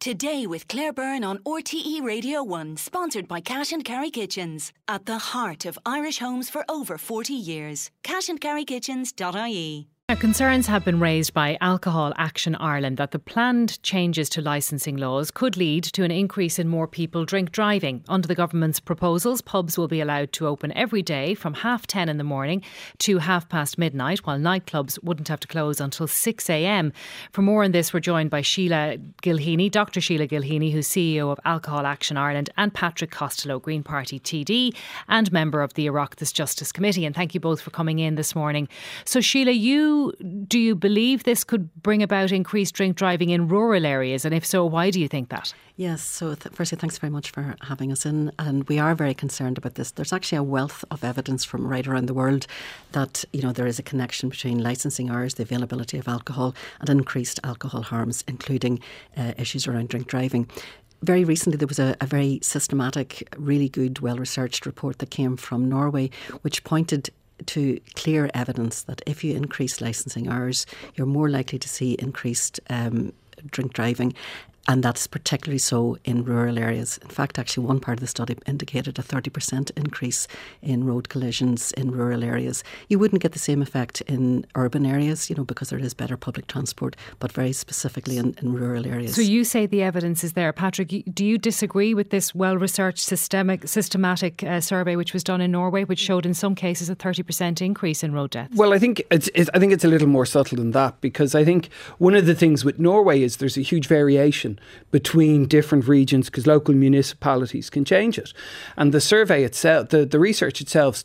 Today with Claire Byrne on RTE Radio 1, sponsored by Cash and Carry Kitchens. At the heart of Irish homes for over 40 years. cashandcarrykitchens.ie. Now, concerns have been raised by Alcohol Action Ireland that the planned changes to licensing laws could lead to an increase in more people drink driving. Under the government's proposals, pubs will be allowed to open every day from 10:30 in the morning to past midnight, while nightclubs wouldn't have to close until 6 a.m. For more on this, we're joined by Sheila Gilheany, Dr. Sheila Gilheany, who's CEO of Alcohol Action Ireland, and Patrick Costello, Green Party TD and member of the Oireachtas Justice Committee. And thank you both for coming in this morning. So Sheila, do you believe this could bring about increased drink driving in rural areas? And if so, why do you think that? Yes, so firstly, thanks very much for having us in. And we are very concerned about this. There's actually a wealth of evidence from right around the world that, there is a connection between licensing hours, the availability of alcohol, and increased alcohol harms, including issues around drink driving. Very recently, there was a very systematic, really good, well-researched report that came from Norway, which pointed to clear evidence that if you increase licensing hours, you're more likely to see increased drink driving. And that's particularly so in rural areas. In fact, actually, one part of the study indicated a 30% increase in road collisions in rural areas. You wouldn't get the same effect in urban areas, because there is better public transport, but very specifically in rural areas. So you say the evidence is there. Patrick, do you disagree with this well-researched systematic survey which was done in Norway, which showed in some cases a 30% increase in road deaths? Well, I think it's a little more subtle than that, because I think one of the things with Norway is there's a huge variation between different regions, because local municipalities can change it. And the survey itself, the research itself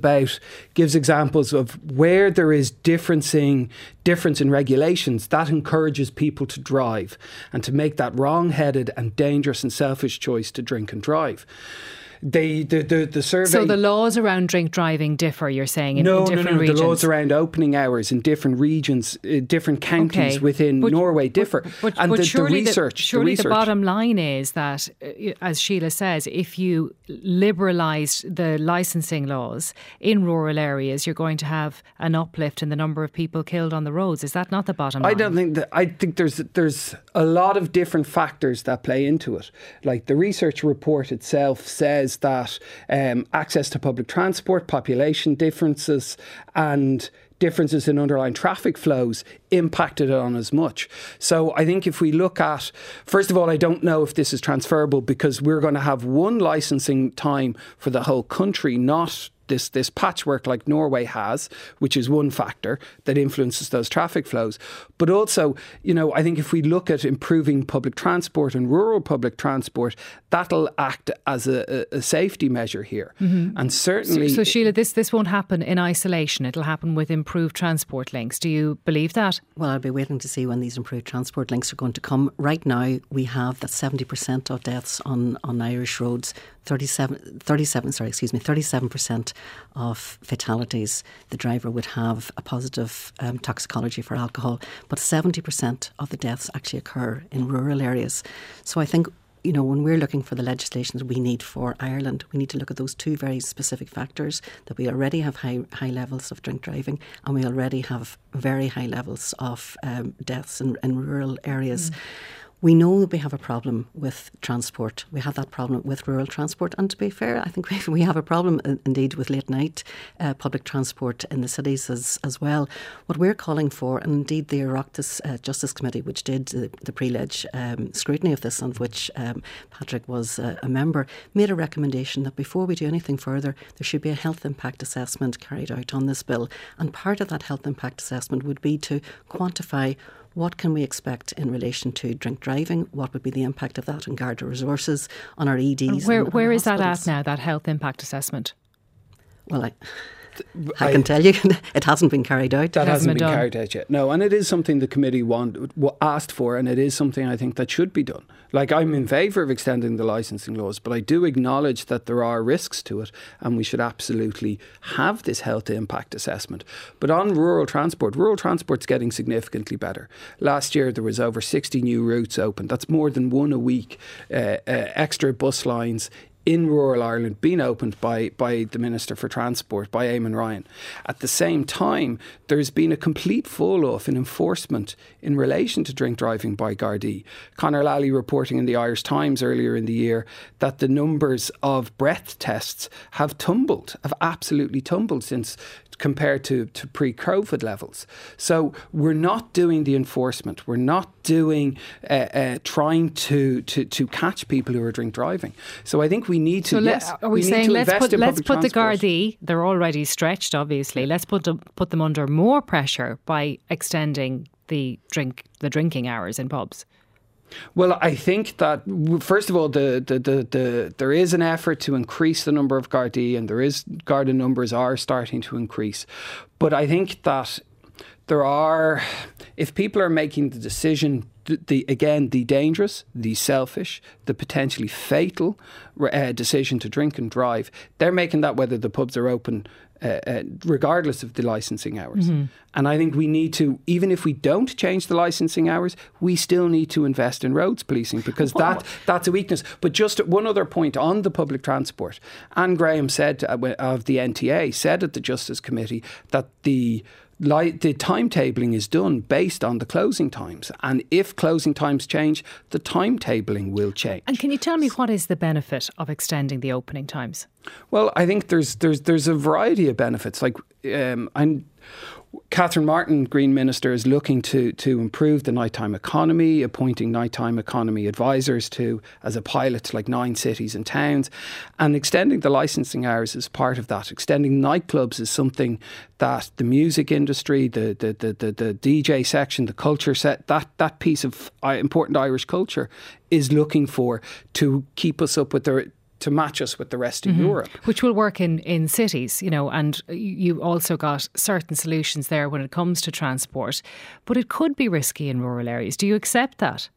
gives examples of where there is difference in regulations that encourages people to drive and to make that wrong-headed and dangerous and selfish choice to drink and drive. The survey. So the laws around drink driving differ, you're saying, in different regions? The laws around opening hours in different regions, different counties within Norway differ. But surely the bottom line is that, as Sheila says, if you liberalise the licensing laws in rural areas, you're going to have an uplift in the number of people killed on the roads. Is that not the bottom line? I don't think that. I think there's a lot of different factors that play into it. Like the research report itself says that access to public transport, population differences and differences in underlying traffic flows impacted on as much. So I think if we look at, first of all, I don't know if this is transferable, because we're going to have one licensing time for the whole country, not this patchwork like Norway has, which is one factor that influences those traffic flows. But also, I think if we look at improving public transport and rural public transport, that'll act as a safety measure here. Mm-hmm. And certainly... So Sheila, this won't happen in isolation. It'll happen with improved transport links. Do you believe that? Well, I'll be waiting to see when these improved transport links are going to come. Right now, we have that 70% of deaths on Irish roads, 37% of fatalities, the driver would have a positive toxicology for alcohol, but 70% of the deaths actually occur in rural areas. So I think, when we're looking for the legislation that we need for Ireland, we need to look at those two very specific factors, that we already have high levels of drink driving, and we already have very high levels of deaths in rural areas. We know that we have a problem with transport. We have that problem with rural transport. And to be fair, I think we have a problem indeed with late night public transport in the cities as well. What we're calling for, and indeed the Oireachtas Justice Committee, which did the pre-leg scrutiny of this, of which Patrick was a member, made a recommendation that before we do anything further, there should be a health impact assessment carried out on this bill. And part of that health impact assessment would be to quantify what can we expect in relation to drink driving? What would be the impact of that on Garda resources, on our EDs? Where is that at now, that health impact assessment? Well, I can tell you it hasn't been carried out. That hasn't been carried out yet. No, and it is something the committee asked for, and it is something I think that should be done. Like, I'm in favour of extending the licensing laws, but I do acknowledge that there are risks to it, and we should absolutely have this health impact assessment. But on rural transport's getting significantly better. Last year there was over 60 new routes opened. That's more than one a week. Extra bus lines, in rural Ireland being opened by the Minister for Transport, by Eamon Ryan. At the same time, there's been a complete fall-off in enforcement in relation to drink driving by Gardaí. Conor Lally reporting in the Irish Times earlier in the year that the numbers of breath tests have absolutely tumbled since compared to pre-COVID levels. So we're not doing the enforcement. We're not doing trying to catch people who are drink driving. So I think we need to. Let's put the Gardaí. They're already stretched, obviously. Let's put them under more pressure by extending the drinking hours in pubs. Well, I think that, first of all, there is an effort to increase the number of Gardaí, and Garda numbers are starting to increase. But I think that if people are making the decision, the dangerous, the selfish, the potentially fatal decision to drink and drive, they're making that whether the pubs are open regardless of the licensing hours. Mm-hmm. And I think we need to, even if we don't change the licensing hours, we still need to invest in roads policing, because that's a weakness. But just one other point on the public transport. Anne Graham said of the NTA, said at the Justice Committee that the timetabling is done based on the closing times, and if closing times change, the timetabling will change. And can you tell me what is the benefit of extending the opening times? Well, I think there's a variety of benefits. Like Catherine Martin, Green Minister, is looking to improve the nighttime economy, appointing nighttime economy advisors as a pilot to like 9 cities and towns, and extending the licensing hours is part of that. Extending nightclubs is something that the music industry, the DJ section, the culture set, that piece of important Irish culture is looking for to keep us up with to match us with the rest of Europe. Which will work in cities, and you also got certain solutions there when it comes to transport, but it could be risky in rural areas. Do you accept that?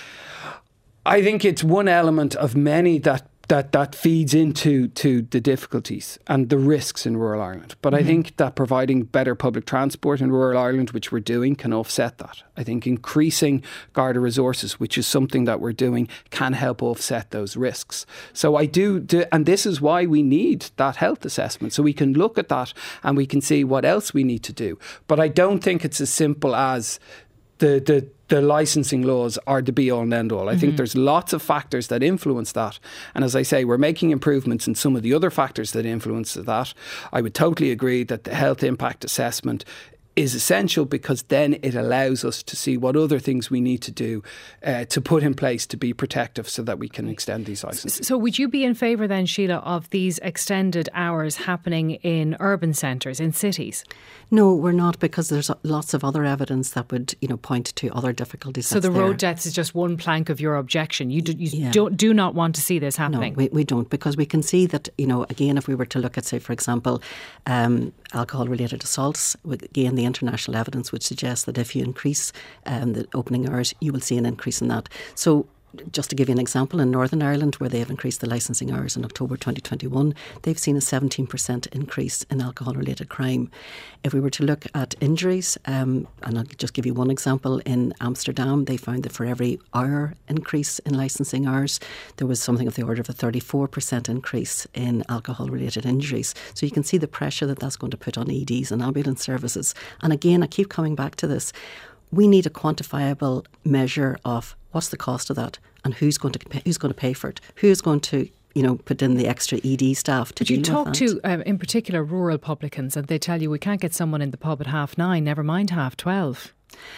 I think it's one element of many that feeds into the difficulties and the risks in rural Ireland. But I think that providing better public transport in rural Ireland, which we're doing, can offset that. I think increasing Garda resources, which is something that we're doing, can help offset those risks. So I do, and this is why we need that health assessment, so we can look at that and we can see what else we need to do. But I don't think it's as simple as the licensing laws are the be all and end all. I think there's lots of factors that influence that. And as I say, we're making improvements in some of the other factors that influence that. I would totally agree that the health impact assessment is essential, because then it allows us to see what other things we need to do to put in place to be protective so that we can extend these licences. So would you be in favour then, Sheila, of these extended hours happening in urban centres, in cities? No, we're not, because there's lots of other evidence that would point to other difficulties. So the road deaths is just one plank of your objection. You do not want to see this happening. No, we don't, because we can see that, again, if we were to look at, say, for example, alcohol-related assaults, again, the international evidence would suggest that if you increase the opening hours, you will see an increase in that. So just to give you an example, in Northern Ireland, where they have increased the licensing hours in October 2021, they've seen a 17% increase in alcohol-related crime. If we were to look at injuries, and I'll just give you one example, in Amsterdam, they found that for every hour increase in licensing hours, there was something of the order of a 34% increase in alcohol-related injuries. So you can see the pressure that that's going to put on EDs and ambulance services. And again, I keep coming back to this. We need a quantifiable measure of what's the cost of that, and who's going to pay for it, who's going to put in the extra ED staff to deal with that. But you talk to, in particular, rural publicans, and they tell you we can't get someone in the pub at 9:30, never mind 12:30.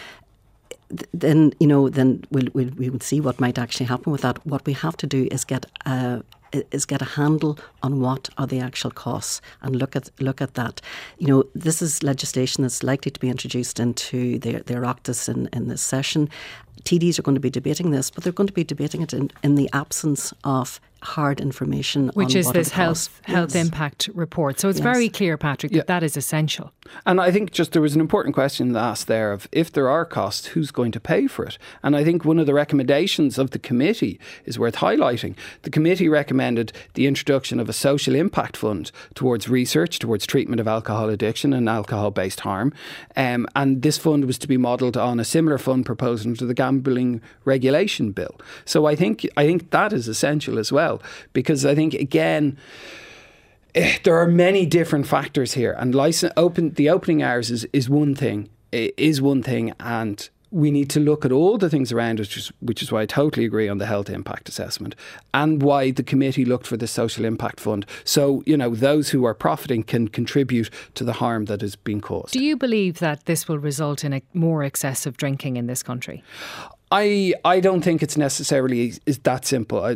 Then we would see what might actually happen with that. What we have to do is get a handle on what are the actual costs and look at that. This is legislation that's likely to be introduced into the Oireachtas in this session. TDs are going to be debating this, but they're going to be debating it in the absence of hard information, which on is what this it health costs. impact report. So it's very clear, Patrick, that is essential. And I think just there was an important question asked there of if there are costs, who's going to pay for it? And I think one of the recommendations of the committee is worth highlighting. The committee recommended the introduction of a social impact fund towards research, towards treatment of alcohol addiction and alcohol-based harm. And this fund was to be modelled on a similar fund proposed under the Gambling Regulation Bill. So I think that is essential as well. well, because I think, again, there are many different factors here, and the opening hours is one thing. It is one thing, and we need to look at all the things around it, which is why I totally agree on the health impact assessment, and why the committee looked for the social impact fund. So, those who are profiting can contribute to the harm that has been caused. Do you believe that this will result in a more excessive drinking in this country? I don't think it's necessarily is that simple.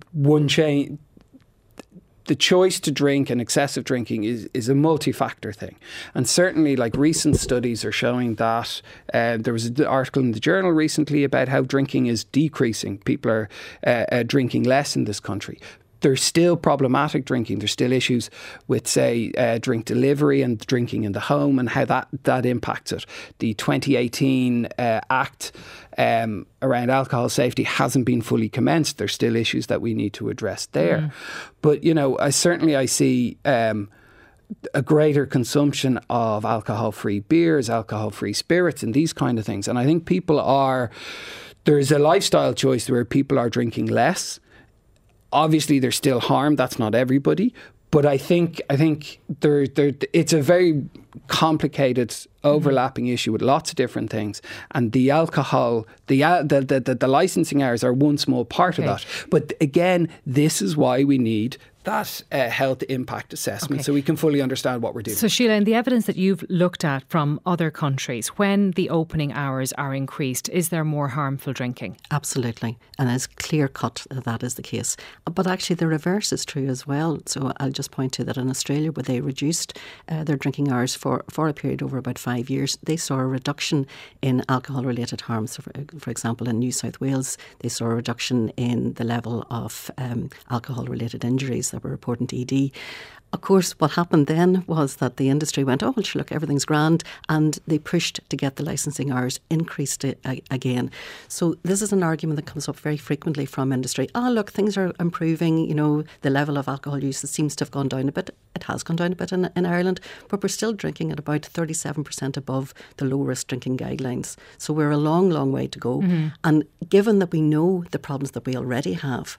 The choice to drink and excessive drinking is a multi-factor thing. And certainly, recent studies are showing that there was an article in the Journal recently about how drinking is decreasing. People are drinking less in this country. There's still problematic drinking. There's still issues with, say, drink delivery and drinking in the home and how that impacts it. The 2018 Act around alcohol safety hasn't been fully commenced. There's still issues that we need to address there. But, I see a greater consumption of alcohol-free beers, alcohol-free spirits and these kind of things. And I think there's a lifestyle choice where people are drinking less. Obviously, there's still harm. That's not everybody. But I think it's a very complicated, overlapping issue with lots of different things. And the alcohol, the licensing hours are one small part of that. But again, this is why we need that health impact assessment so we can fully understand what we're doing. So Sheila, in the evidence that you've looked at from other countries, when the opening hours are increased, is there more harmful drinking? Absolutely. And it's clear cut that is the case. But actually the reverse is true as well. So I'll just point to that in Australia, where they reduced their drinking hours for a period over about 5 years, they saw a reduction in alcohol related harm. So for example, in New South Wales, they saw a reduction in the level of alcohol related injuries that were reporting to ED. Of course, what happened then was that the industry went, oh, well, sure, look, everything's grand. And they pushed to get the licensing hours increased again. So this is an argument that comes up very frequently from industry. Look, things are improving. The level of alcohol use seems to have gone down a bit. It has gone down a bit in Ireland, but we're still drinking at about 37% above the low risk drinking guidelines. So we're a long, long way to go. And given that we know the problems that we already have,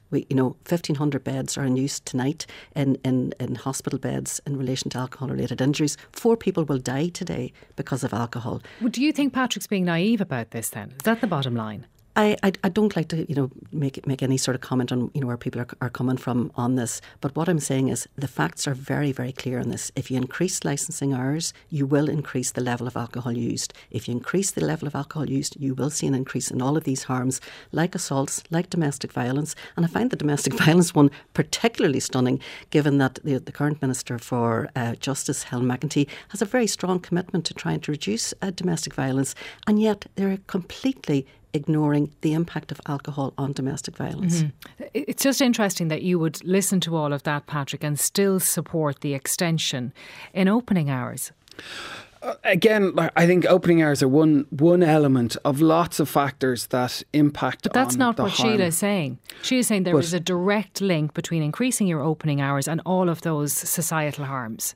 1,500 beds are in use tonight in hospital beds in relation to alcohol-related injuries. 4 people will die today because of alcohol. Well, do you think Patrick's being naive about this then? Is that the bottom line? I don't like to make any sort of comment on where people are coming from on this, but what I'm saying is the facts are very, very clear on this. If you increase licensing hours, you will increase the level of alcohol used. If you increase the level of alcohol used, you will see an increase in all of these harms, like assaults, like domestic violence. And I find the domestic violence one particularly stunning, given that the current Minister for Justice, Helen McEntee, has a very strong commitment to trying to reduce domestic violence, and yet they're completely ignoring the impact of alcohol on domestic violence. It's just interesting that you would listen to all of that, Patrick, and still support the extension in opening hours. Again, I think opening hours are one element of lots of factors that impact on the harm. But that's not what Sheila is saying. She is saying there is a direct link between increasing your opening hours and all of those societal harms.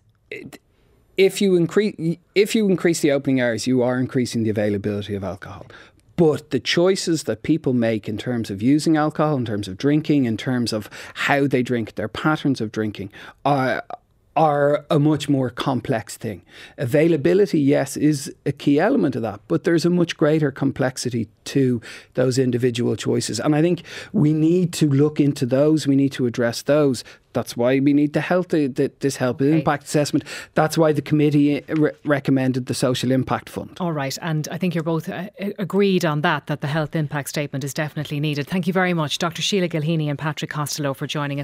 If you increase the opening hours, you are increasing the availability of alcohol. But the choices that people make in terms of using alcohol, in terms of drinking, in terms of how they drink, their patterns of drinking are a much more complex thing. Availability, yes, is a key element of that, but there's a much greater complexity to those individual choices. And I think we need to look into those. We need to address those. That's why we need this health impact assessment. That's why the committee recommended the social impact fund. All right. And I think you're both agreed on that the health impact statement is definitely needed. Thank you very much, Dr. Sheila Gilheeney and Patrick Costello, for joining us.